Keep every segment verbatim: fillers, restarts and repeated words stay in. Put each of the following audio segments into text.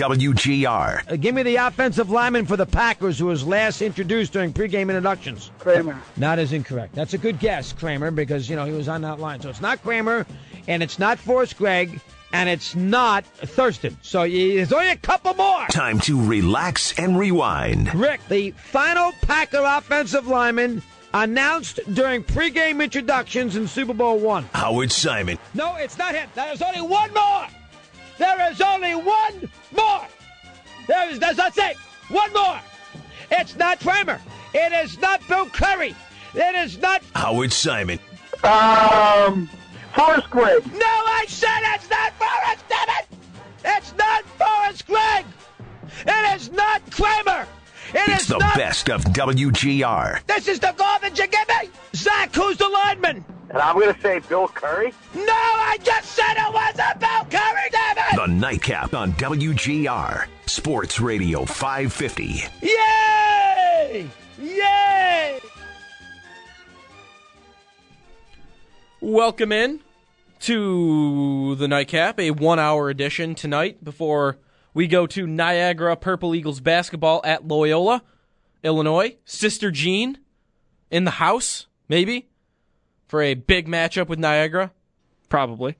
W G R. Uh, give me the offensive lineman for the Packers who was last introduced during pregame introductions. Kramer. Not as incorrect. That's a good guess, Kramer, because, you know, he was on that line. So it's not Kramer, and it's not Forrest Gregg, and it's not Thurston. So there's only a couple more. Time to relax and rewind. Rick, the final Packer offensive lineman announced during pregame introductions in Super Bowl one. Howard Simon. No, it's not him. There's only one more. There is only one more. There is, that's not it. One more. It's not Kramer. It is not Bill Curry. It is not Howard Simon. Um, Forrest Gregg. No, I said it's not Forrest, damn it! It's not Forrest Gregg! It is not Kramer! It it's is the not... best of W G R. This is the garbage you give me! Zach, who's the lineman? And I'm going to say Bill Curry. No, I just said it wasn't Bill Curry, damn it! The Nightcap on W G R. Sports Radio five fifty. Yay! Yay! Welcome in to the Nightcap, a one-hour edition tonight before we go to Niagara Purple Eagles basketball at Loyola, Illinois. Sister Jean in the house, maybe, for a big matchup with Niagara. Probably.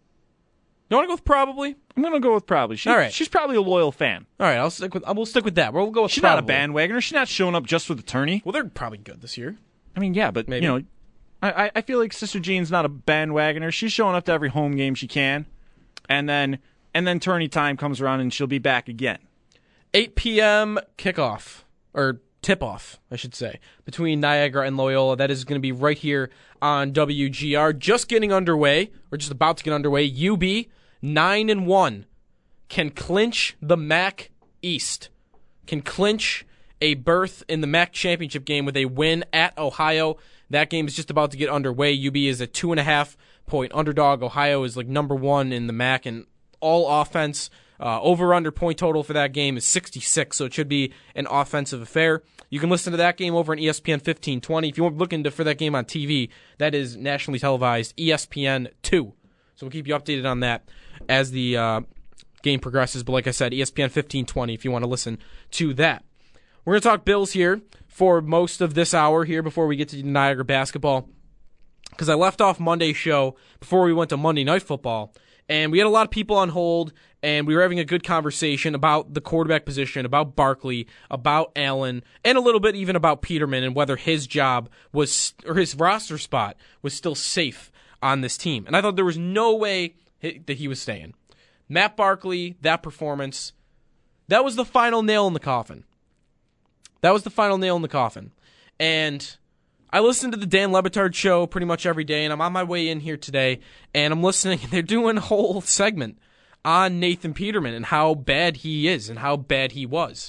You want to go with probably? I'm going to go with probably. She, All right. She's probably a loyal fan. All right, I'll stick with. We'll stick with that. We'll go with She's probably. not a bandwagoner. She's not showing up just for the tourney. Well, they're probably good this year. I mean, yeah, but, Maybe. you know, I, I feel like Sister Jean's not a bandwagoner. She's showing up to every home game she can, and then and then tourney time comes around and she'll be back again. eight p.m. kickoff, or tip-off, I should say, between Niagara and Loyola. That is going to be right here on W G R. Just getting underway. We're just about to get underway. U B, nine and one, can clinch the M A C East, can clinch a berth in the M A C championship game with a win at Ohio. That game is just about to get underway. U B is a two and a half point underdog. Ohio is like number one in the M A C and all offense. Uh, over-under point total for that game is sixty-six, so it should be an offensive affair. You can listen to that game over on E S P N fifteen twenty. If you're looking to, for that game on T V, that is nationally televised E S P N two. So we'll keep you updated on that as the uh, game progresses. But like I said, E S P N fifteen twenty if you want to listen to that. We're going to talk Bills here for most of this hour here before we get to Niagara basketball, because I left off Monday's show before we went to Monday Night Football, and we had a lot of people on hold, and we were having a good conversation about the quarterback position, about Barkley, about Allen, and a little bit even about Peterman and whether his job was, or his roster spot was still safe on this team. And I thought there was no way that he was staying. Matt Barkley, that performance, that was the final nail in the coffin. That was the final nail in the coffin. And I listen to the Dan Le Batard show pretty much every day, and I'm on my way in here today, and I'm listening, and they're doing a whole segment on Nathan Peterman and how bad he is and how bad he was.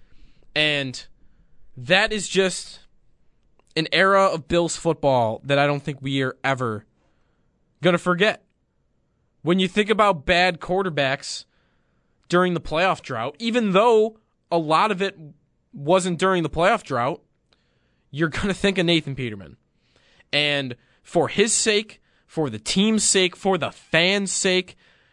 And that is just an era of Bills football that I don't think we are ever going to forget. When you think about bad quarterbacks during the playoff drought, even though a lot of it wasn't during the playoff drought, you're going to think of Nathan Peterman. And for his sake, for the team's sake, for the fans' sake,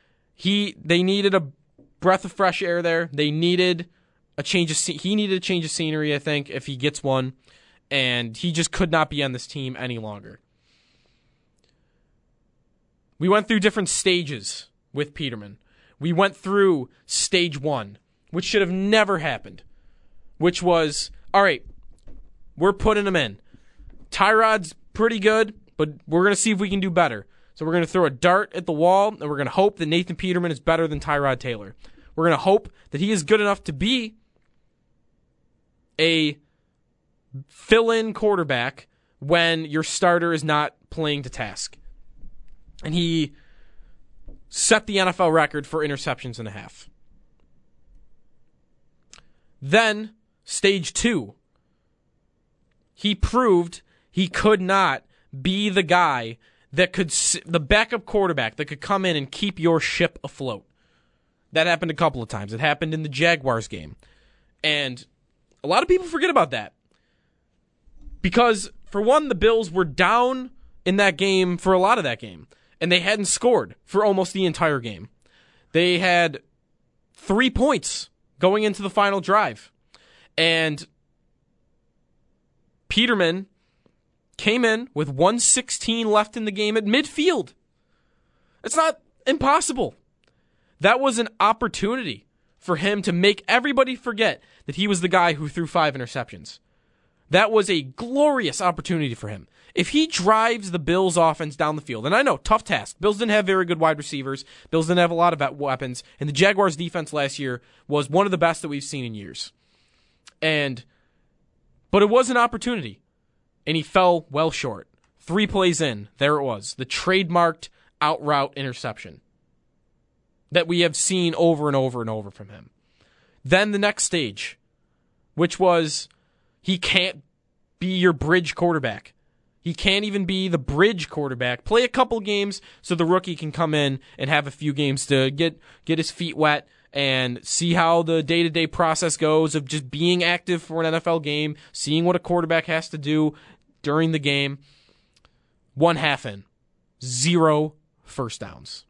he they needed a breath of fresh air there. They needed a change of he needed a change of scenery, I think, if he gets one, and he just could not be on this team any longer. We went through different stages with Peterman. We went through stage one, which should have never happened, which was, all right, we're putting him in. Tyrod's pretty good, but we're going to see if we can do better. So we're going to throw a dart at the wall, and we're going to hope that Nathan Peterman is better than Tyrod Taylor. We're going to hope that he is good enough to be a fill-in quarterback when your starter is not playing to task. And he set the N F L record for interceptions and a half. Then, stage two. He proved he could not be the guy that could, the backup quarterback that could come in and keep your ship afloat. That happened a couple of times. It happened in the Jaguars game. And a lot of people forget about that. Because, for one, the Bills were down in that game for a lot of that game. And they hadn't scored for almost the entire game. They had three points going into the final drive. And Peterman came in with one sixteen left in the game at midfield. It's not impossible. That was an opportunity for him to make everybody forget that he was the guy who threw five interceptions. That was a glorious opportunity for him. If he drives the Bills offense down the field, and I know, tough task. Bills didn't have very good wide receivers. Bills didn't have a lot of weapons. And the Jaguars defense last year was one of the best that we've seen in years. And, but it was an opportunity. And he fell well short. Three plays in, there it was. The trademarked out route interception that we have seen over and over and over from him. Then the next stage, which was he can't be your bridge quarterback. He can't even be the bridge quarterback. Play a couple games so the rookie can come in and have a few games to get, get his feet wet and see how the day-to-day process goes of just being active for an N F L game, seeing what a quarterback has to do during the game. One half in. Zero first downs.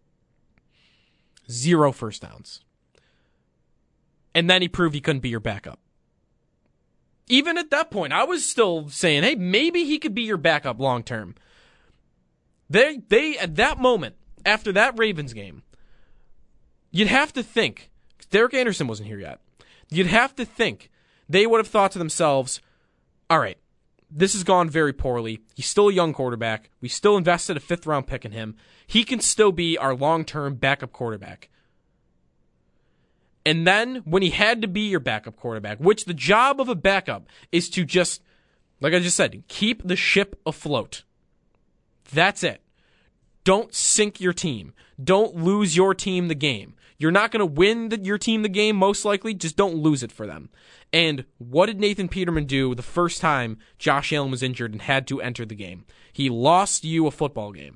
Zero first downs. And then he proved he couldn't be your backup. Even at that point, I was still saying, hey, maybe he could be your backup long term. They, they, at that moment, after that Ravens game, you'd have to think, Derek Anderson wasn't here yet, you'd have to think they would have thought to themselves, all right, this has gone very poorly. He's still a young quarterback. We still invested a fifth round pick in him. He can still be our long-term backup quarterback. And then when he had to be your backup quarterback, which the job of a backup is to just, like I just said, keep the ship afloat. That's it. Don't sink your team. Don't lose your team the game. You're not going to win the, your team the game, most likely. Just don't lose it for them. And what did Nathan Peterman do the first time Josh Allen was injured and had to enter the game? He lost you a football game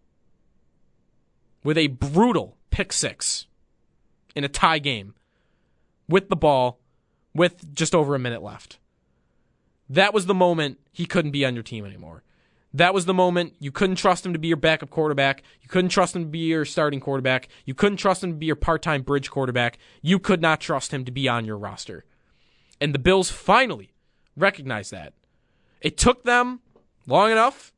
with a brutal pick six in a tie game with the ball with just over a minute left. That was the moment he couldn't be on your team anymore. That was the moment you couldn't trust him to be your backup quarterback. You couldn't trust him to be your starting quarterback. You couldn't trust him to be your part-time bridge quarterback. You could not trust him to be on your roster. And the Bills finally recognized that. It took them long enough.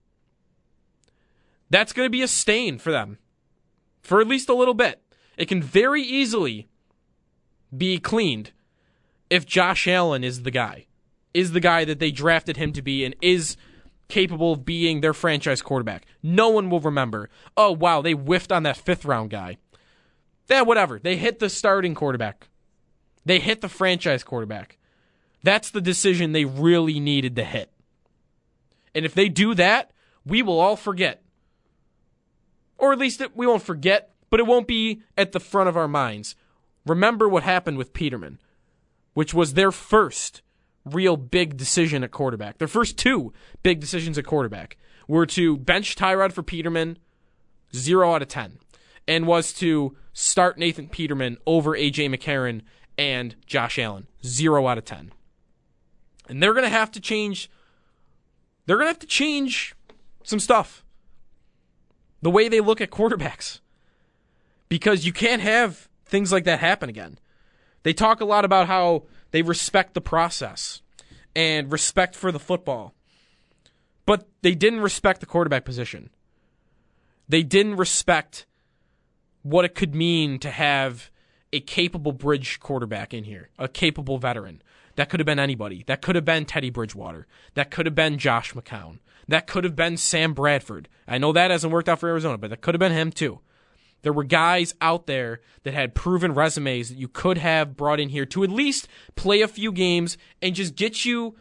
That's going to be a stain for them for at least a little bit. It can very easily be cleaned if Josh Allen is the guy, is the guy that they drafted him to be and is capable of being their franchise quarterback. No one will remember, oh, wow, they whiffed on that fifth round guy. Yeah, whatever. They hit the starting quarterback. They hit the franchise quarterback. That's the decision they really needed to hit. And if they do that, we will all forget. Or at least we won't forget, but it won't be at the front of our minds. Remember what happened with Peterman, which was their first real big decision at quarterback. Their first two big decisions at quarterback were to bench Tyrod for Peterman, zero out of ten, and was to start Nathan Peterman over A J McCarron and Josh Allen, zero out of ten. And they're going to have to change, they're going to have to change some stuff. The way they look at quarterbacks. Because you can't have things like that happen again. They talk a lot about how they respect the process and respect for the football. But they didn't respect the quarterback position. They didn't respect what it could mean to have a capable bridge quarterback in here, a capable veteran. That could have been anybody. That could have been Teddy Bridgewater. That could have been Josh McCown. That could have been Sam Bradford. I know that hasn't worked out for Arizona, but that could have been him too. There were guys out there that had proven resumes that you could have brought in here to at least play a few games and just get you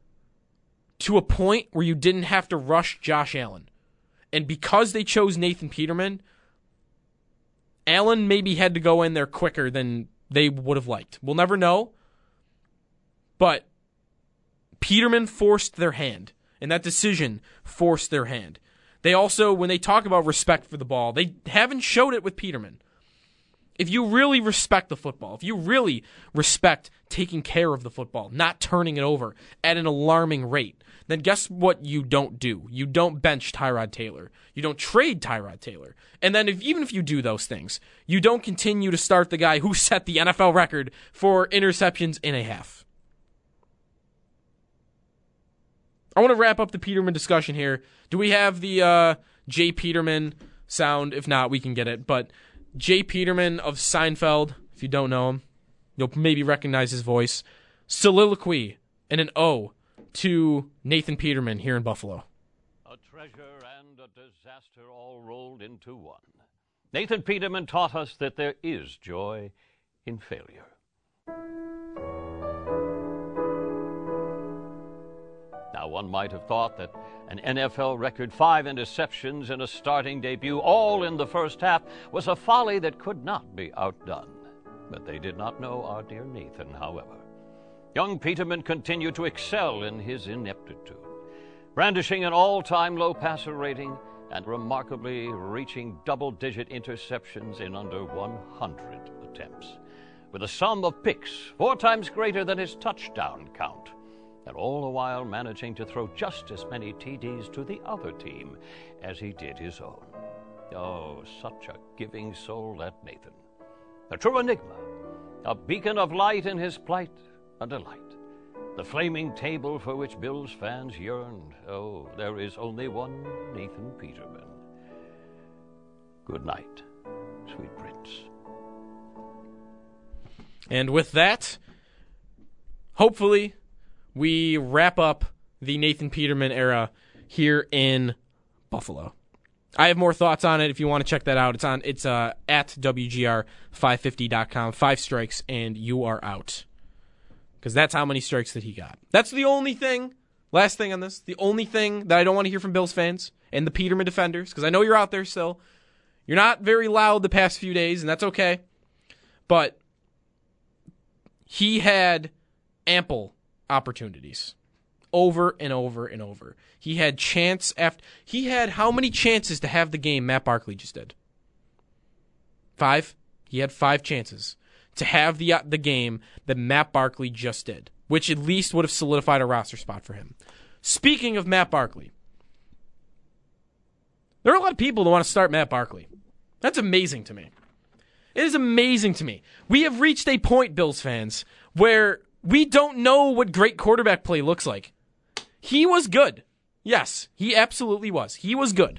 to a point where you didn't have to rush Josh Allen. And because they chose Nathan Peterman, Allen maybe had to go in there quicker than they would have liked. We'll never know. But Peterman forced their hand, and that decision forced their hand. They also, when they talk about respect for the ball, they haven't showed it with Peterman. If you really respect the football, if you really respect taking care of the football, not turning it over at an alarming rate, then guess what you don't do? You don't bench Tyrod Taylor. You don't trade Tyrod Taylor. And then if, even if you do those things, you don't continue to start the guy who set the N F L record for interceptions in a half. I want to wrap up the Peterman discussion here. Do we have the uh, Jay Peterman sound? If not, we can get it. But Jay Peterman of Seinfeld, if you don't know him, you'll maybe recognize his voice. Soliloquy and an O to Nathan Peterman here in Buffalo. A treasure and a disaster all rolled into one. Nathan Peterman taught us that there is joy in failure. Now, one might have thought that an N F L record five interceptions in a starting debut, all in the first half, was a folly that could not be outdone. But they did not know our dear Nathan, however. Young Peterman continued to excel in his ineptitude, brandishing an all-time low passer rating and remarkably reaching double-digit interceptions in under one hundred attempts, with a sum of picks four times greater than his touchdown count, and all the while managing to throw just as many T Ds to the other team as he did his own. Oh, such a giving soul, that Nathan. A true enigma, a beacon of light in his plight, a delight. The flaming table for which Bills fans yearned. Oh, there is only one Nathan Peterman. Good night, sweet prince. And with that, hopefully, we wrap up the Nathan Peterman era here in Buffalo. I have more thoughts on it if you want to check that out. It's on it's uh, at W G R five fifty dot com. Five strikes and you are out. Because that's how many strikes that he got. That's the only thing, last thing on this, the only thing that I don't want to hear from Bills fans and the Peterman defenders, because I know you're out there still. You're not very loud the past few days, and that's okay. But he had ample opportunities over and over and over. He had chance after he had how many chances to have the game Matt Barkley just did? Five? He had five chances to have the the game that Matt Barkley just did, which at least would have solidified a roster spot for him. Speaking of Matt Barkley, there are a lot of people that want to start Matt Barkley. That's amazing to me. It is amazing to me. We have reached a point, Bills fans, where we don't know what great quarterback play looks like. He was good. Yes, he absolutely was. He was good.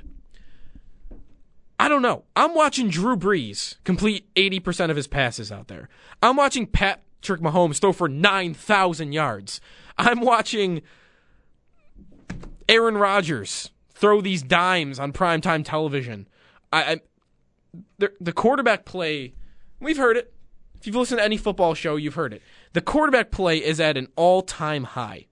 I don't know. I'm watching Drew Brees complete eighty percent of his passes out there. I'm watching Patrick Mahomes throw for nine thousand yards. I'm watching Aaron Rodgers throw these dimes on primetime television. I, I the, the quarterback play, we've heard it. If you've listened to any football show, you've heard it. The quarterback play is at an all-time high.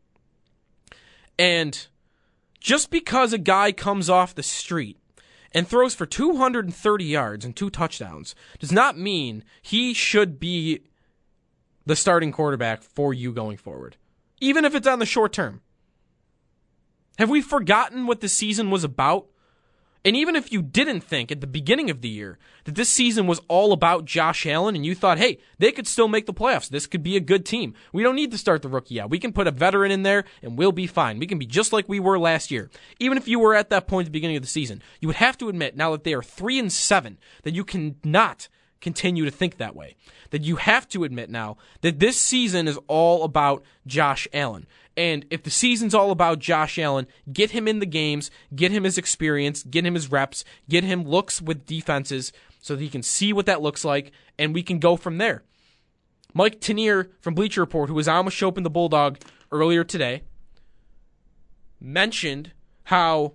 And just because a guy comes off the street and throws for two hundred thirty yards and two touchdowns does not mean he should be the starting quarterback for you going forward, even if it's on the short term. Have we forgotten what the season was about? And even if you didn't think at the beginning of the year that this season was all about Josh Allen and you thought, hey, they could still make the playoffs, this could be a good team, we don't need to start the rookie out. We can put a veteran in there and we'll be fine. We can be just like we were last year. Even if you were at that point at the beginning of the season, you would have to admit now that they are three and seven that you cannot continue to think that way. That you have to admit now that this season is all about Josh Allen. And if the season's all about Josh Allen, get him in the games, get him his experience, get him his reps, get him looks with defenses so that he can see what that looks like, and we can go from there. Mike Tanier from Bleacher Report, who was on with Schopp and the Bulldog earlier today, mentioned how,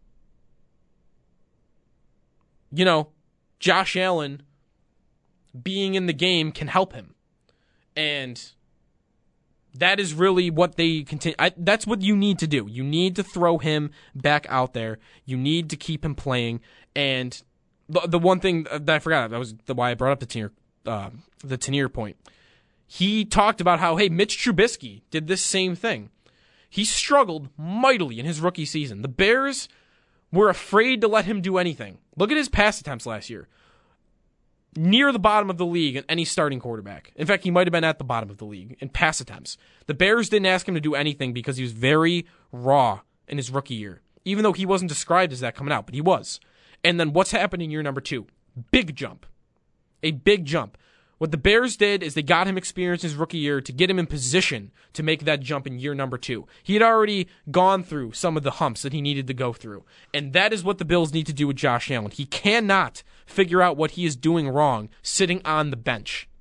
you know, Josh Allen being in the game can help him. And that is really what they continue. I, that's what you need to do. You need to throw him back out there. You need to keep him playing. And the, the one thing that I forgot, that was the why I brought up the Tanier, uh, the Tanier point. He talked about how, hey, Mitch Trubisky did this same thing. He struggled mightily in his rookie season. The Bears were afraid to let him do anything. Look at his pass attempts last year. near the bottom of the league in any starting quarterback. In fact, he might have been at the bottom of the league in pass attempts. The Bears didn't ask him to do anything because he was very raw in his rookie year, even though he wasn't described as that coming out, but he was. And then what's happened in year number two? Big jump. A big jump. What the Bears did is they got him experience in his rookie year to get him in position to make that jump in year number two. He had already gone through some of the humps that he needed to go through. And that is what the Bills need to do with Josh Allen. He cannot figure out what he is doing wrong sitting on the bench.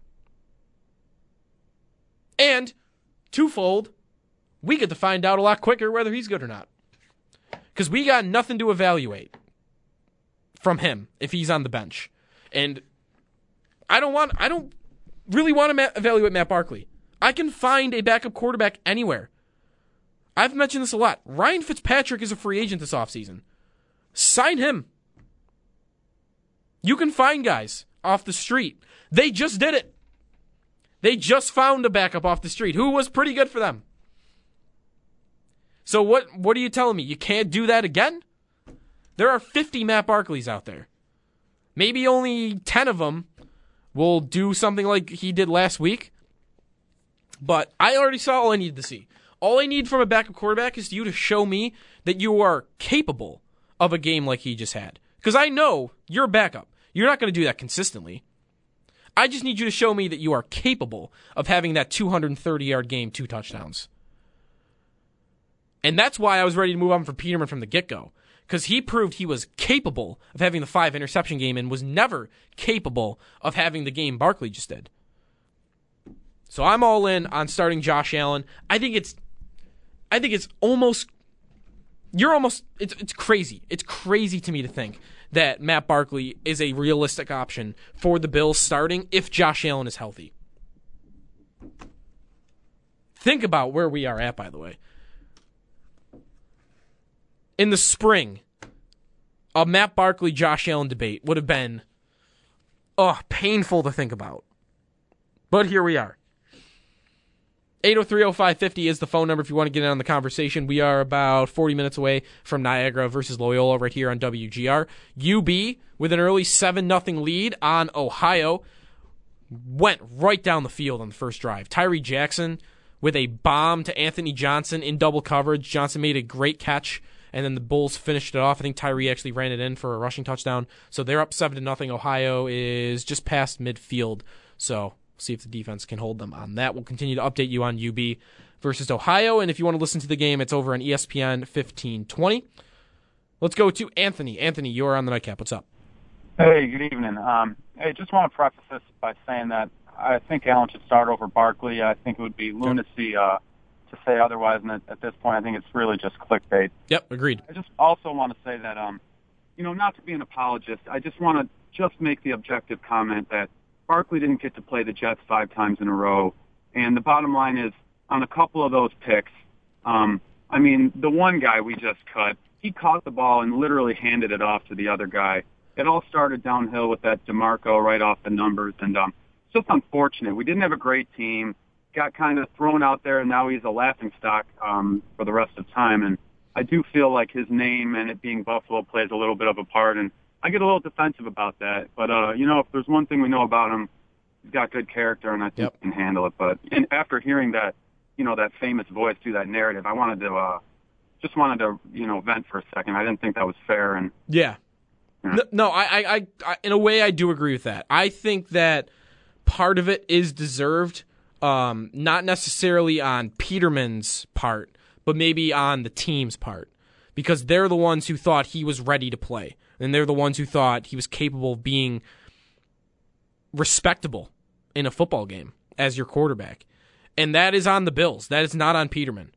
And, twofold, we get to find out a lot quicker whether he's good or not. Because we got nothing to evaluate from him if he's on the bench. And I don't want. I don't really want to ma- evaluate Matt Barkley. I can find a backup quarterback anywhere. I've mentioned this a lot. Ryan Fitzpatrick is a free agent this offseason. Sign him. You can find guys off the street. They just did it. They just found a backup off the street who was pretty good for them. So what, what are you telling me? You can't do that again? There are fifty Matt Barkleys out there. Maybe only ten of them will do something like he did last week. But I already saw all I needed to see. All I need from a backup quarterback is you to show me that you are capable of a game like he just had. Because I know you're a backup. You're not going to do that consistently. I just need you to show me that you are capable of having that two hundred thirty-yard game, two touchdowns. And that's why I was ready to move on from Peterman from the get-go. Because he proved he was capable of having the five interception game and was never capable of having the game Barkley just did. So I'm all in on starting Josh Allen. I think it's, I think it's almost, you're almost, it's it's crazy. It's crazy to me to think that Matt Barkley is a realistic option for the Bills starting if Josh Allen is healthy. Think about where we are at, by the way. In the spring, a Matt Barkley, Josh Allen debate would have been oh, painful to think about. But here we are. eight oh three oh five fifty is the phone number if you want to get in on the conversation. We are about forty minutes away from Niagara versus Loyola right here on W G R. U B, with an early seven nothing lead on Ohio, went right down the field on the first drive. Tyree Jackson with a bomb to Anthony Johnson in double coverage. Johnson made a great catch. And then the Bulls finished it off. I think Tyree actually ran it in for a rushing touchdown. So they're up seven to nothing. Ohio is just past midfield. So see if the defense can hold them on that. We'll continue to update you on U B versus Ohio. And if you want to listen to the game, it's over on E S P N fifteen twenty. Let's go to Anthony. Anthony, you're on the Nightcap. What's up? Hey, good evening. Um, I just want to preface this by saying that I think Allen should start over Barkley. I think it would be lunacy uh, to say otherwise, and at, at this point, I think it's really just clickbait. Yep, agreed. I just also want to say that, um, you know, not to be an apologist, I just want to just make the objective comment that Barkley didn't get to play the Jets five times in a row, and the bottom line is, on a couple of those picks, um, I mean, the one guy we just cut, he caught the ball and literally handed it off to the other guy. It all started downhill with that DeMarco right off the numbers, and um, it's just unfortunate. We didn't have a great team. Got kind of thrown out there, and now he's a laughingstock um, for the rest of time. And I do feel like his name and it being Buffalo plays a little bit of a part, and I get a little defensive about that. But, uh, you know, if there's one thing we know about him, he's got good character, and I think yep. he can handle it. But and after hearing that, you know, that famous voice through that narrative, I wanted to uh, just wanted to, you know, vent for a second. I didn't think that was fair. And Yeah. You know. No, no I, I, I, in a way, I do agree with that. I think that part of it is deserved. Um, not necessarily on Peterman's part, but maybe on the team's part, because they're the ones who thought he was ready to play, and they're the ones who thought he was capable of being respectable in a football game as your quarterback. And that is on the Bills. That is not on Peterman.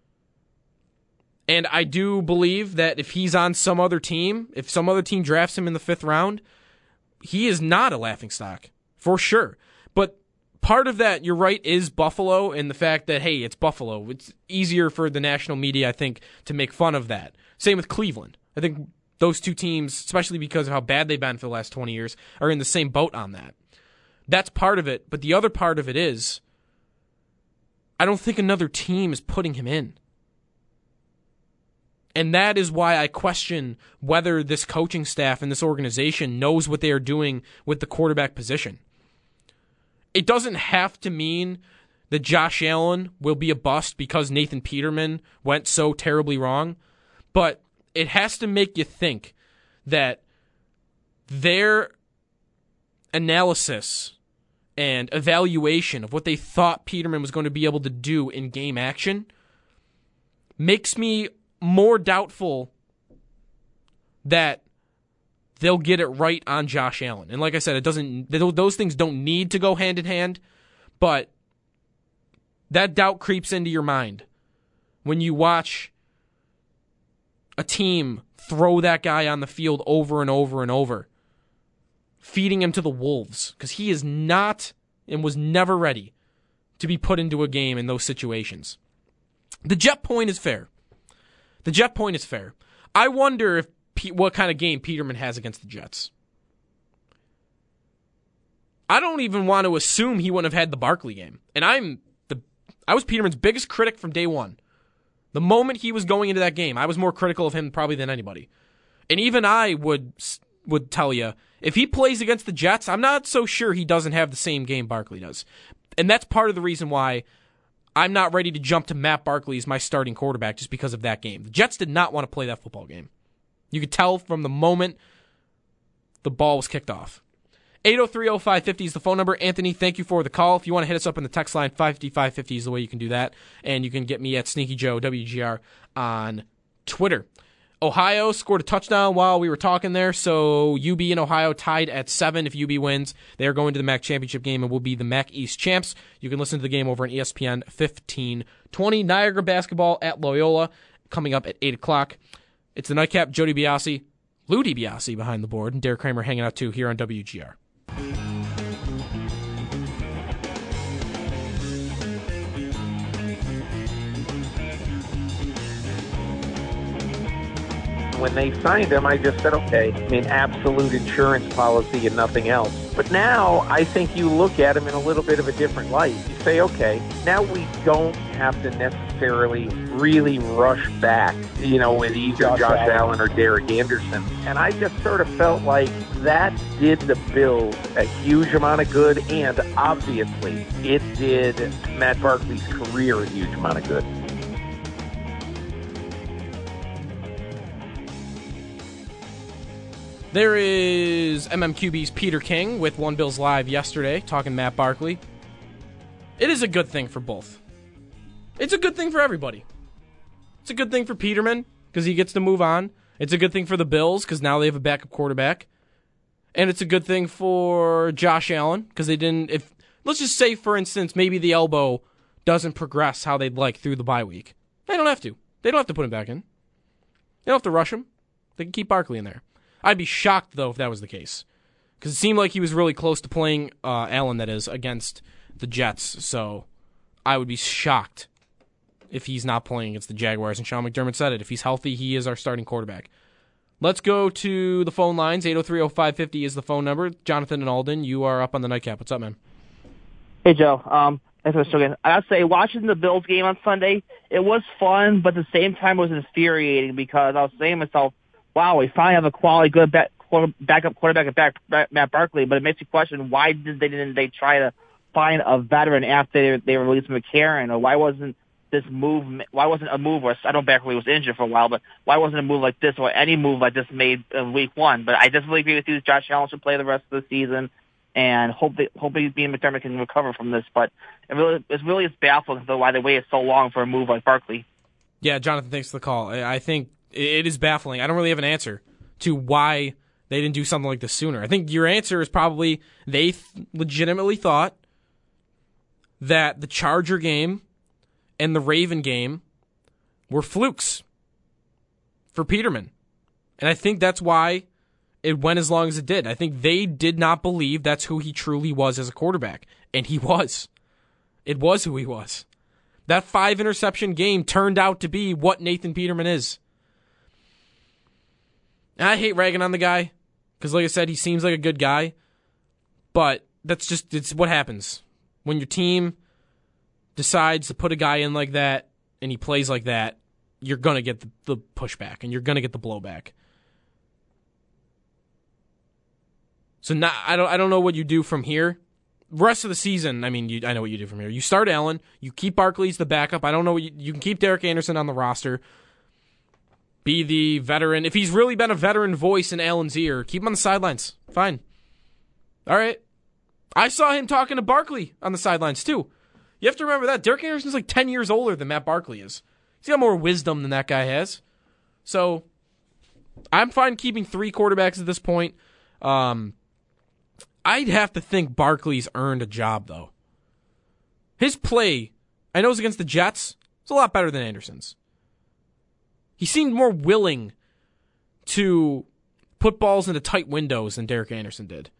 And I do believe that if he's on some other team, if some other team drafts him in the fifth round, he is not a laughingstock, for sure. But part of that, you're right, is Buffalo and the fact that, hey, it's Buffalo. It's easier for the national media, I think, to make fun of that. Same with Cleveland. I think those two teams, especially because of how bad they've been for the last twenty years, are in the same boat on that. That's part of it. But the other part of it is, I don't think another team is putting him in. And that is why I question whether this coaching staff and this organization knows what they are doing with the quarterback position. It doesn't have to mean that Josh Allen will be a bust because Nathan Peterman went so terribly wrong, but it has to make you think that their analysis and evaluation of what they thought Peterman was going to be able to do in game action makes me more doubtful that they'll get it right on Josh Allen. And like I said, it doesn't; those things don't need to go hand in hand, but that doubt creeps into your mind when you watch a team throw that guy on the field over and over and over, feeding him to the wolves, because he is not and was never ready to be put into a game in those situations. The Jet point is fair. The Jet point is fair. I wonder if P- what kind of game Peterman has against the Jets. I don't even want to assume he wouldn't have had the Barkley game. And I'm the I was Peterman's biggest critic from day one. The moment he was going into that game, I was more critical of him probably than anybody. And even I would would tell you, if he plays against the Jets, I'm not so sure he doesn't have the same game Barkley does. And that's part of the reason why I'm not ready to jump to Matt Barkley as my starting quarterback just because of that game. The Jets did not want to play that football game. You could tell from the moment the ball was kicked off. eight oh three oh five fifty is the phone number. Anthony, thank you for the call. If you want to hit us up in the text line, five fifty, five fifty is the way you can do that. And you can get me at Sneaky Joe, W G R, on Twitter. Ohio scored a touchdown while we were talking there, so U B and Ohio tied at seven. If U B wins, they are going to the M A C championship game and will be the M A C East champs. You can listen to the game over on E S P N fifteen twenty. Niagara basketball at Loyola coming up at eight o'clock. It's the Nightcap. Joe DiBiase, Lou DiBiase behind the board, and Derek Kramer hanging out too here on W G R. When they signed him, I just said, okay, I mean, absolute insurance policy and nothing else. But now I think you look at him in a little bit of a different light. You say, okay, now we don't have to necessarily really rush back, you know, with either Josh, Josh Allen. Allen or Derek Anderson. And I just sort of felt like that did the Bills a huge amount of good, and obviously it did Matt Barkley's career a huge amount of good. There is M M Q B's Peter King with One Bills Live yesterday, talking Matt Barkley. It is a good thing for both. It's a good thing for everybody. It's a good thing for Peterman, because he gets to move on. It's a good thing for the Bills, because now they have a backup quarterback. And it's a good thing for Josh Allen, because they didn't... If let's just say, for instance, maybe the elbow doesn't progress how they'd like through the bye week. They don't have to. They don't have to put him back in. They don't have to rush him. They can keep Barkley in there. I'd be shocked, though, if that was the case. Because it seemed like he was really close to playing uh, Allen, that is, against the Jets. So I would be shocked if he's not playing against the Jaguars. And Sean McDermott said it. If he's healthy, he is our starting quarterback. Let's go to the phone lines. eight oh three oh five fifty is the phone number. Jonathan and Alden, you are up on the Nightcap. What's up, man? Hey, Joe. Um, thanks for showing. I gotta say, watching the Bills game on Sunday, it was fun, but at the same time, it was infuriating because I was saying to myself, wow, we finally have a quality, good back, quarter, backup quarterback at back, back, Matt Barkley, but it makes you question, why did they, didn't they try to find a veteran after they, they released McCarron, or why wasn't this move, why wasn't a move, or I know Barkley was injured for a while, but why wasn't a move like this, or any move like this made in week one? But I definitely agree with you, Josh Allen should play the rest of the season, and hope that, hopefully being McDermott can recover from this, but it really, it's really is baffling though why they waited so long for a move like Barkley. Yeah, Jonathan, thanks for the call. I think it is baffling. I don't really have an answer to why they didn't do something like this sooner. I think your answer is probably they th- legitimately thought that the Charger game and the Raven game were flukes for Peterman. And I think that's why it went as long as it did. I think they did not believe that's who he truly was as a quarterback. And he was. It was who he was. That five interception game turned out to be what Nathan Peterman is. I hate ragging on the guy because, like I said, he seems like a good guy. But that's just it's what happens when your team decides to put a guy in like that and he plays like that. you're going to get the, the pushback and you're going to get the blowback. So now, I don't I don't know what you do from here. Rest of the season, I mean, you, I know what you do from here. You start Allen, you keep Barkley as the backup. I don't know what you, you can keep Derek Anderson on the roster. Be the veteran. If he's really been a veteran voice in Allen's ear, keep him on the sidelines. Fine. All right. I saw him talking to Barkley on the sidelines too. You have to remember that. Derek Anderson's like ten years older than Matt Barkley is. He's got more wisdom than that guy has. So I'm fine keeping three quarterbacks at this point. Um, I'd have to think Barkley's earned a job, though. His play, I know it was against the Jets, it's a lot better than Anderson's. He seemed more willing to put balls into tight windows than Derek Anderson did.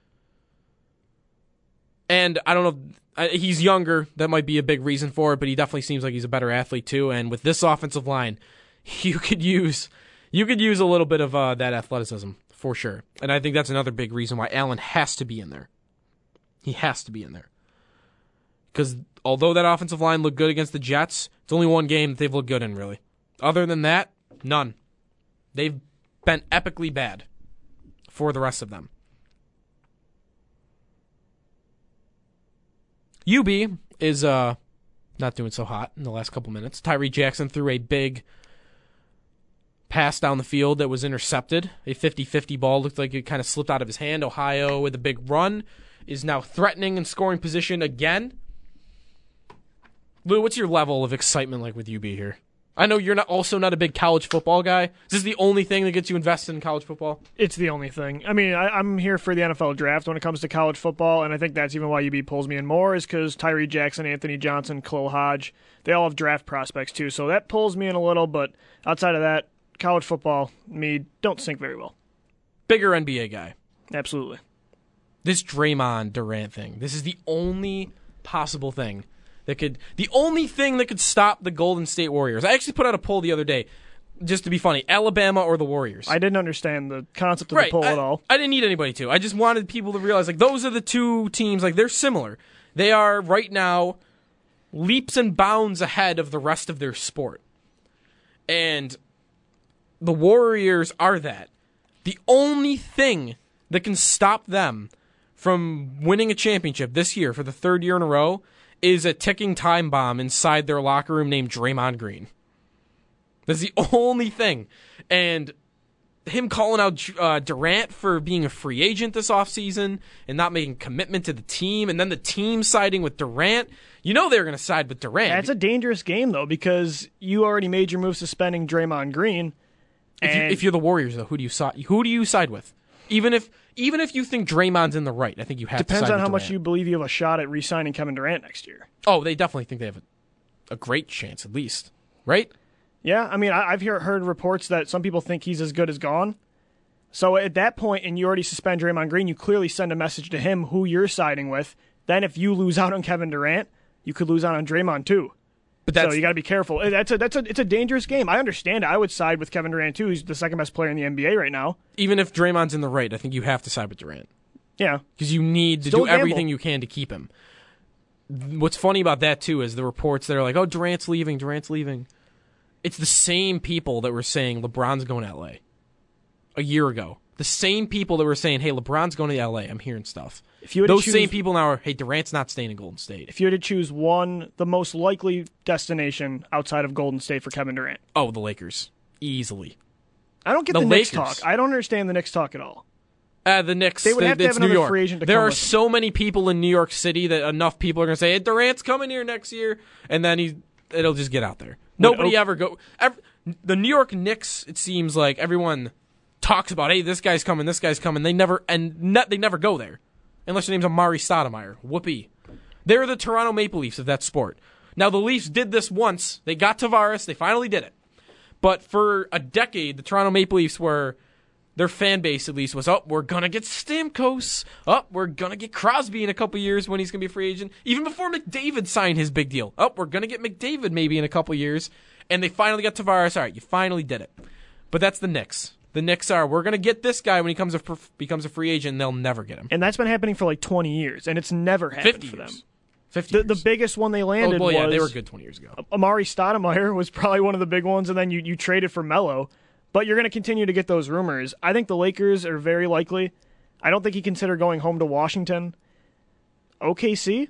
And I don't know, he's younger. That might be a big reason for it, but he definitely seems like he's a better athlete too. And with this offensive line, you could use you could use a little bit of uh, that athleticism for sure. And I think that's another big reason why Allen has to be in there. He has to be in there. Because although that offensive line looked good against the Jets, it's only one game that they've looked good in, really. Other than that, none. They've been epically bad for the rest of them. U B is uh, not doing so hot in the last couple minutes. Tyree Jackson threw a big pass down the field that was intercepted. A fifty-fifty ball. Looked like it kind of slipped out of his hand. Ohio, with a big run, is now threatening and scoring position again. Lou, what's your level of excitement like with U B here? I know you're not also not a big college football guy. Is this the only thing that gets you invested in college football? It's the only thing. I mean, I, I'm here for the N F L draft when it comes to college football, and I think that's even why U B pulls me in more, is because Tyree Jackson, Anthony Johnson, Khalil Hodge, they all have draft prospects too, so that pulls me in a little, but outside of that, college football, me, don't sync very well. Bigger N B A guy. Absolutely. This Draymond Durant thing, this is the only possible thing that could, the only thing that could stop the Golden State Warriors. I actually put out a poll the other day, just to be funny, Alabama or the Warriors. I didn't understand the concept of right. the poll I, at all. I didn't need anybody to. I just wanted people to realize, like, those are the two teams, like, they're similar. They are, right now, leaps and bounds ahead of the rest of their sport. And the Warriors are that. The only thing that can stop them from winning a championship this year for the third year in a row is a ticking time bomb inside their locker room named Draymond Green. That's the only thing. And him calling out uh, Durant for being a free agent this offseason and not making commitment to the team, and then the team siding with Durant. You know they're going to side with Durant. That's a dangerous game, though, because you already made your move suspending Draymond Green. If, you, if you're the Warriors, though, who do you side? Who do you side with? Even if even if you think Draymond's in the right, I think you have Depends to side on with how Durant. much you believe you have a shot at re-signing Kevin Durant next year. Oh, they definitely think they have a, a great chance, at least. Right? Yeah, I mean, I, I've hear, heard reports that some people think he's as good as gone. So at that point, and you already suspend Draymond Green, you clearly send a message to him who you're siding with. Then if you lose out on Kevin Durant, you could lose out on Draymond too. But that's, so you got to be careful. That's a that's a it's a dangerous game. I understand. I would side with Kevin Durant too. He's the second best player in the N B A right now. Even if Draymond's in the right, I think you have to side with Durant. Yeah, because you need to Still do gamble. everything you can to keep him. What's funny about that too is the reports that are like, "Oh, Durant's leaving. Durant's leaving." It's the same people that were saying LeBron's going to L A a year ago. The same people that were saying, "Hey, LeBron's going to L A." I'm hearing stuff. If you had to Those choose- same people now are, "Hey, Durant's not staying in Golden State." If you had to choose one, the most likely destination outside of Golden State for Kevin Durant. Oh, the Lakers. Easily. I don't get The the, Knicks Lakers. talk. I don't understand the Knicks talk at all. Uh, the Knicks. They would the, have to have it's New another York. free agent to there come are with so many people in New York City that enough people are going to say, "Hey, Durant's coming here next year," and then he it'll just get out there. Nobody Oak- ever go. Ever, the New York Knicks. It seems like everyone talks about, "Hey, this guy's coming. This guy's coming." They never and ne- they never go there, unless your name's Amari Stoudemire. Whoopee. They're the Toronto Maple Leafs of that sport. Now the Leafs did this once. They got Tavares. They finally did it. But for a decade, the Toronto Maple Leafs were. Their fan base, at least, was, oh, we're going to get Stamkos. Oh, we're going to get Crosby in a couple years when he's going to be a free agent. Even before McDavid signed his big deal. Oh, we're going to get McDavid maybe in a couple years. And they finally got Tavares. All right, you finally did it. But that's the Knicks. The Knicks are, we're going to get this guy when he comes a, becomes a free agent, and they'll never get him. And that's been happening for like twenty years, and it's never happened fifty for years. them. fifty The, years. the biggest one they landed oh, well, yeah, was they were good twenty years ago. Amari Stoudemire was probably one of the big ones, and then you, you traded for Melo. But you're going to continue to get those rumors. I think the Lakers are very likely. I don't think he considered going home to Washington. O K C?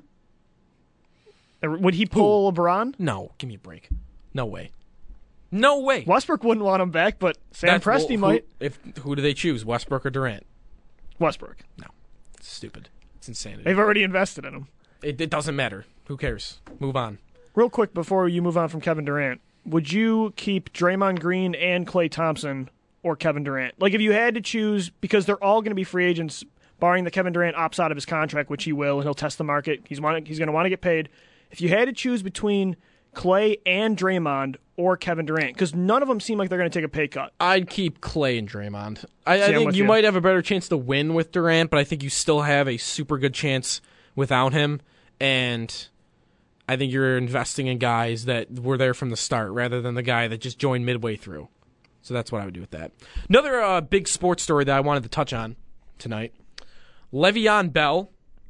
Would he pull Who? LeBron? No, give me a break. No way. No way. Westbrook wouldn't want him back, but Sam That's- Presti well, who- might. If who do they choose, Westbrook or Durant? Westbrook. No, it's stupid. It's insanity. They've already invested in him. It, it doesn't matter. Who cares? Move on. Real quick before you move on from Kevin Durant, would you keep Draymond Green and Klay Thompson or Kevin Durant? Like if you had to choose, because they're all going to be free agents, barring the Kevin Durant opts out of his contract, which he will, and he'll test the market. He's want, he's going to want to get paid. If you had to choose between Klay and Draymond or Kevin Durant, because none of them seem like they're going to take a pay cut. I'd keep Klay and Draymond. I, I See, I'm think with you you. might have a better chance to win with Durant, but I think you still have a super good chance without him. And I think you're investing in guys that were there from the start rather than the guy that just joined midway through. So that's what I would do with that. Another uh, big sports story that I wanted to touch on tonight. Le'Veon Bell.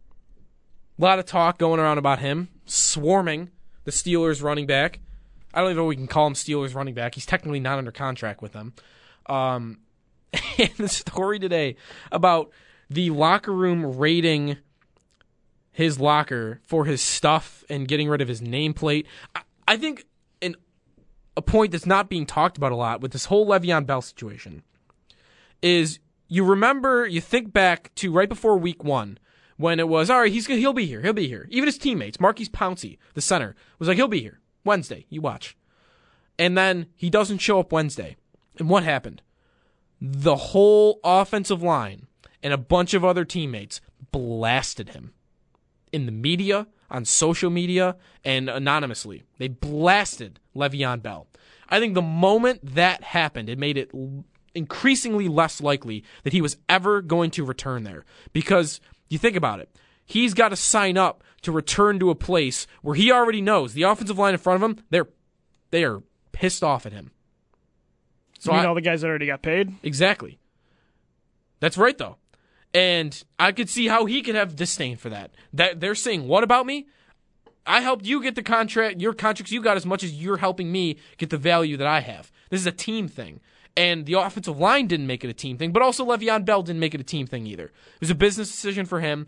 A lot of talk going around about him. Swarming the Steelers running back. I don't even know if we can call him Steelers running back. He's technically not under contract with them. Um, and the story today about the locker room raiding his locker for his stuff and getting rid of his nameplate. I, I think an, a point that's not being talked about a lot with this whole Le'Veon Bell situation is you remember, you think back to right before week one when it was, all right, he's he'll be here, he'll be here. Even his teammates, Marquise Pouncey, the center, was like, he'll be here Wednesday, you watch. And then he doesn't show up Wednesday. And what happened? The whole offensive line and a bunch of other teammates blasted him. In the media, on social media, and anonymously. They blasted Le'Veon Bell. I think the moment that happened, it made it increasingly less likely that he was ever going to return there. Because you think about it, he's got to sign up to return to a place where he already knows the offensive line in front of him, they're they are pissed off at him. So you mean I, all the guys that already got paid? Exactly. That's right, though. And I could see how he could have disdain for that. That they're saying, what about me? I helped you get the contract, your contracts you got as much as you're helping me get the value that I have. This is a team thing. And the offensive line didn't make it a team thing, but also Le'Veon Bell didn't make it a team thing either. It was a business decision for him,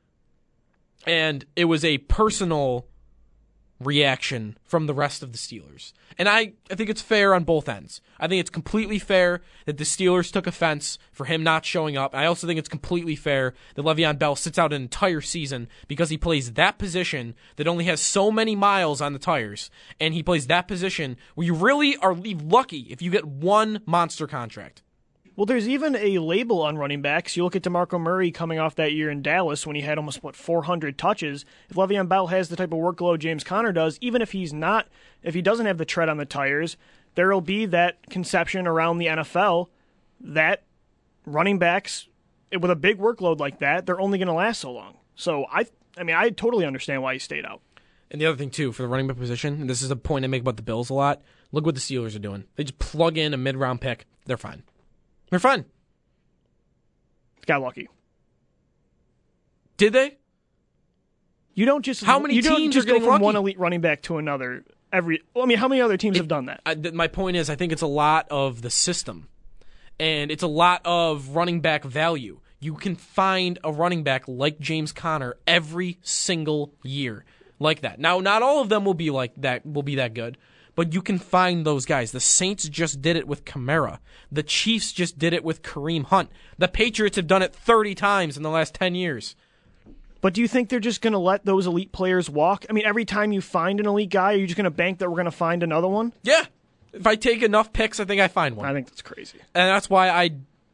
and it was a personal reaction from the rest of the Steelers. And I, I think it's fair on both ends. I think it's completely fair that the Steelers took offense for him not showing up. I also think it's completely fair that Le'Veon Bell sits out an entire season because he plays that position that only has so many miles on the tires, and he plays that position where you really are lucky if you get one monster contract. Well, there's even a label on running backs. You look at DeMarco Murray coming off that year in Dallas when he had almost, what, four hundred touches. If Le'Veon Bell has the type of workload James Conner does, even if he's not, if he doesn't have the tread on the tires, there will be that conception around the N F L that running backs with a big workload like that, they're only going to last so long. So, I I mean, I totally understand why he stayed out. And the other thing, too, for the running back position, and this is a point I make about the Bills a lot, look what the Steelers are doing. They just plug in a mid-round pick. They're fine. They're fine. Got lucky. Did they? You don't just how many you teams don't just are getting go from lucky? one elite running back to another every. Well, I mean, how many other teams it, have done that? I, th- my point is, I think it's a lot of the system, and it's a lot of running back value. You can find a running back like James Conner every single year, like that. Now, not all of them will be like that. Will be that good. But you can find those guys. The Saints just did it with Kamara. The Chiefs just did it with Kareem Hunt. The Patriots have done it thirty times in the last ten years. But do you think they're just going to let those elite players walk? I mean, every time you find an elite guy, are you just going to bank that we're going to find another one? Yeah. If I take enough picks, I think I find one. I think that's crazy. And that's why I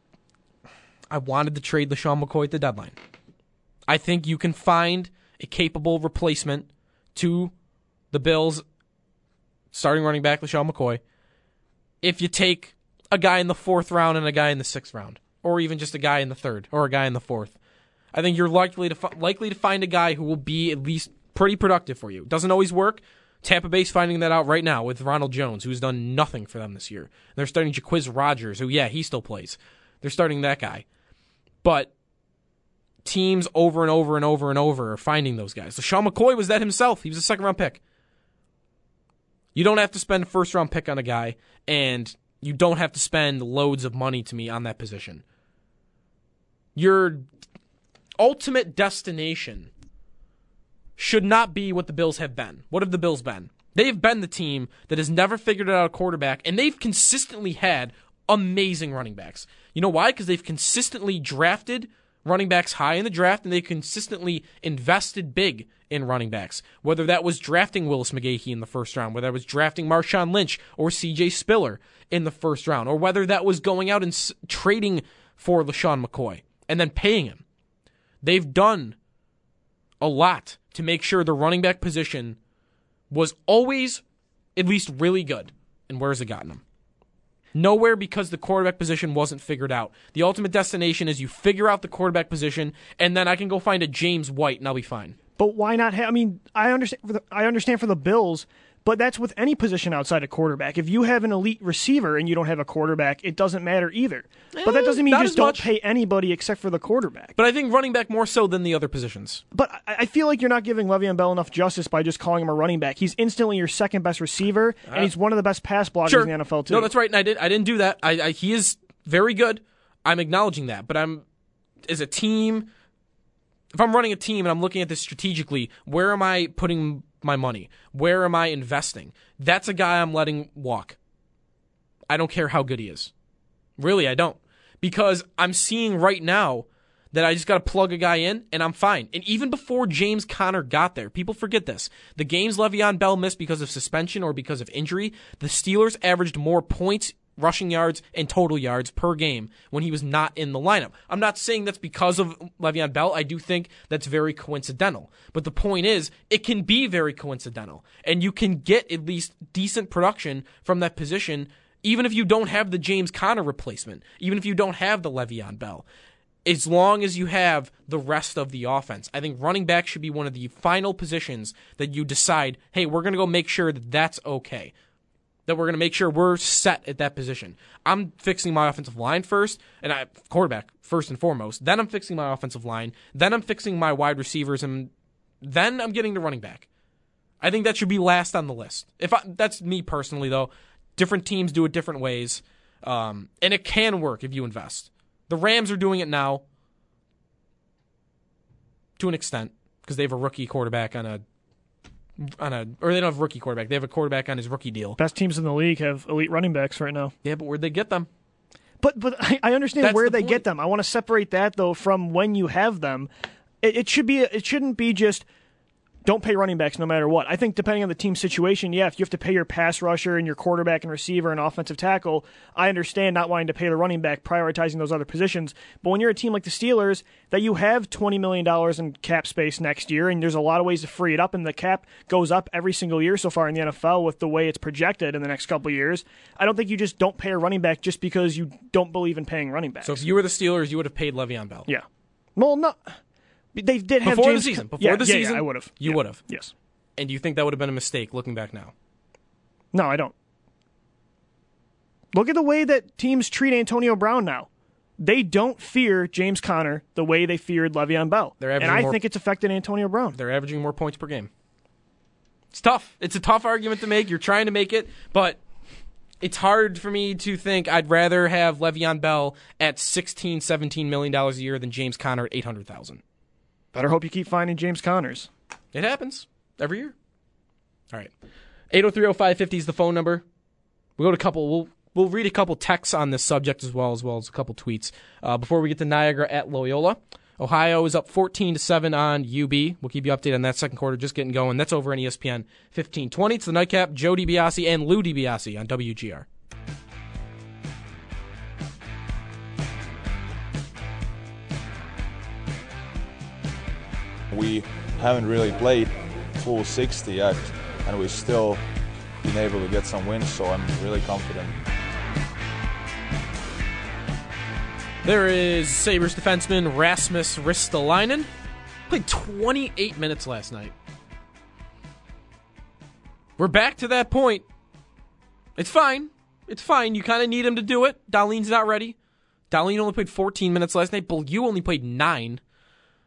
I wanted to trade LaShawn McCoy at the deadline. I think you can find a capable replacement to the Bills' starting running back, LaShawn McCoy, if you take a guy in the fourth round and a guy in the sixth round, or even just a guy in the third, or a guy in the fourth. I think you're likely to fi- likely to find a guy who will be at least pretty productive for you. Doesn't always work. Tampa Bay's finding that out right now with Ronald Jones, who's done nothing for them this year. They're starting Jaquiz Rodgers, who, yeah, he still plays. They're starting that guy. But teams over and over and over and over are finding those guys. So Sean McCoy was that himself. He was a second-round pick. You don't have to spend a first-round pick on a guy, and you don't have to spend loads of money to me on that position. Your ultimate destination should not be what the Bills have been. What have the Bills been? They've been the team that has never figured out a quarterback, and they've consistently had amazing running backs. You know why? Because they've consistently drafted running backs high in the draft, and they consistently invested big in running backs. Whether that was drafting Willis McGahee in the first round, whether that was drafting Marshawn Lynch or C J Spiller in the first round, or whether that was going out and s- trading for LaShawn McCoy and then paying him. They've done a lot to make sure the running back position was always at least really good. And where's it gotten them? Nowhere, because the quarterback position wasn't figured out. The ultimate destination is you figure out the quarterback position, and then I can go find a James White, and I'll be fine. But why not have, I mean, I understand for the, I understand for the Bills, but that's with any position outside of quarterback. If you have an elite receiver and you don't have a quarterback, it doesn't matter either. Eh, but that doesn't mean you just don't much. pay anybody except for the quarterback. But I think running back more so than the other positions. But I, I feel like you're not giving Le'Veon Bell enough justice by just calling him a running back. He's instantly your second best receiver, uh, and he's one of the best pass blockers sure. in the N F L too. No, that's right, and I, did, I didn't do that. I, I, he is very good. I'm acknowledging that. But I'm, as a team, if I'm running a team and I'm looking at this strategically, where am I putting my money? Where am I investing? That's a guy I'm letting walk. I don't care how good he is. Really, I don't. Because I'm seeing right now that I just got to plug a guy in and I'm fine. And even before James Conner got there, people forget this. The games Le'Veon Bell missed because of suspension or because of injury, the Steelers averaged more points, rushing yards, and total yards per game when he was not in the lineup. I'm not saying that's because of Le'Veon Bell. I do think that's very coincidental. But the point is, it can be very coincidental. And you can get at least decent production from that position, even if you don't have the James Conner replacement, even if you don't have the Le'Veon Bell. As long as you have the rest of the offense. I think running back should be one of the final positions that you decide, hey, we're going to go make sure that that's okay. That we're going to make sure we're set at that position. I'm fixing my offensive line first, and I quarterback first and foremost. Then I'm fixing my offensive line. Then I'm fixing my wide receivers, and then I'm getting to running back. I think that should be last on the list. If I, that's me personally, though. Different teams do it different ways, um, and it can work if you invest. The Rams are doing it now to an extent because they have a rookie quarterback on a on a or they don't have a rookie quarterback. They have a quarterback on his rookie deal. Best teams in the league have elite running backs right now. Yeah, but where'd they get them? But but I, I understand That's where the they point. get them. I want to separate that though from when you have them. It, it should be it shouldn't be just don't pay running backs no matter what. I think depending on the team situation, yeah, if you have to pay your pass rusher and your quarterback and receiver and offensive tackle, I understand not wanting to pay the running back, prioritizing those other positions. But when you're a team like the Steelers, that you have twenty million dollars in cap space next year, and there's a lot of ways to free it up, and the cap goes up every single year so far in the N F L with the way it's projected in the next couple of years, I don't think you just don't pay a running back just because you don't believe in paying running backs. So if you were the Steelers, you would have paid Le'Veon Bell. Yeah. Well, no. They did have before James the season. Before yeah, the yeah, season, yeah, I would have. You yeah. would have. Yes. And do you think that would have been a mistake looking back now? No, I don't. Look at the way that teams treat Antonio Brown now. They don't fear James Conner the way they feared Le'Veon Bell. They're and I more, think it's affected Antonio Brown. They're averaging more points per game. It's tough. It's a tough argument to make. You're trying to make it, but it's hard for me to think I'd rather have Le'Veon Bell at sixteen, seventeen million dollars a year than James Conner at eight hundred thousand dollars. Better hope you keep finding James Connors. It happens every year. All right. eight oh three oh five fifty is the phone number. We'll go to a couple. We'll we'll read a couple texts on this subject as well as well as a couple tweets. Uh, before we get to Niagara at Loyola. Ohio is up fourteen to seven on U B. We'll keep you updated on that second quarter, just getting going. That's over on E S P N fifteen twenty. It's the Nightcap. Joe DiBiase and Lou DiBiase on W G R. We haven't really played full sixty yet, and we've still been able to get some wins, so I'm really confident. There is Sabres defenseman Rasmus Ristolainen. Played twenty-eight minutes last night. We're back to that point. It's fine. It's fine. You kind of need him to do it. Dahlin's not ready. Dahlin only played fourteen minutes last night. Beaulieu only played nine.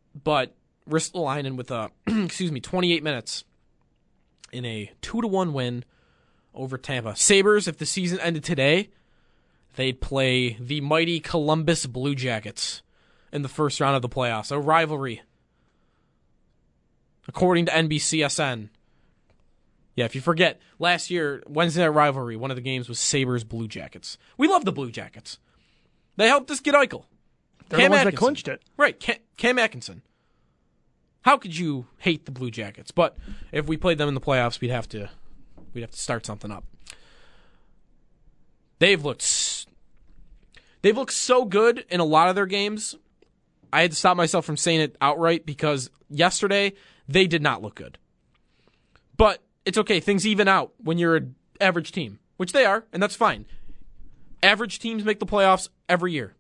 but Ristolainen with a excuse me twenty-eight minutes in a two to one win over Tampa. Sabres, if the season ended today, they'd play the mighty Columbus Blue Jackets in the first round of the playoffs. A rivalry, according to N B C S N. Yeah, if you forget, last year, Wednesday Night Rivalry, one of the games was Sabres Blue Jackets. We love the Blue Jackets. They helped us get Eichel. They're Cam the ones Atkinson. that clinched it. Right, Cam, Cam Atkinson. How could you hate the Blue Jackets? But if we played them in the playoffs, we'd have to we'd have to start something up. They've looked they've looked so good in a lot of their games. I had to stop myself from saying it outright because yesterday they did not look good. But it's okay. Things even out when you're an average team, which they are, and that's fine. Average teams make the playoffs every year.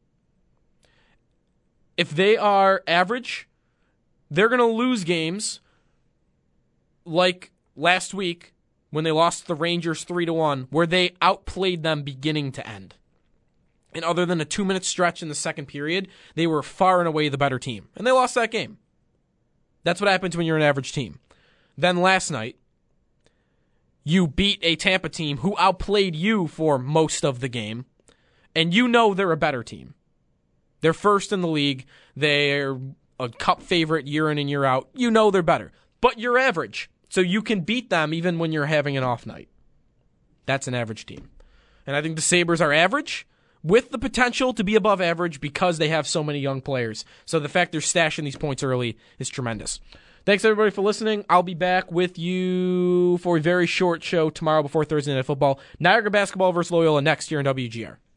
If they are average, they're going to lose games like last week when they lost the Rangers three to one, where they outplayed them beginning to end. And other than a two-minute stretch in the second period, they were far and away the better team. And they lost that game. That's what happens when you're an average team. Then last night, you beat a Tampa team who outplayed you for most of the game, and you know they're a better team. They're first in the league. They're a cup favorite year in and year out. You know they're better. But you're average, so you can beat them even when you're having an off night. That's an average team. And I think the Sabres are average with the potential to be above average because they have so many young players. So the fact they're stashing these points early is tremendous. Thanks, everybody, for listening. I'll be back with you for a very short show tomorrow before Thursday Night Football. Niagara basketball versus Loyola next year in W G R.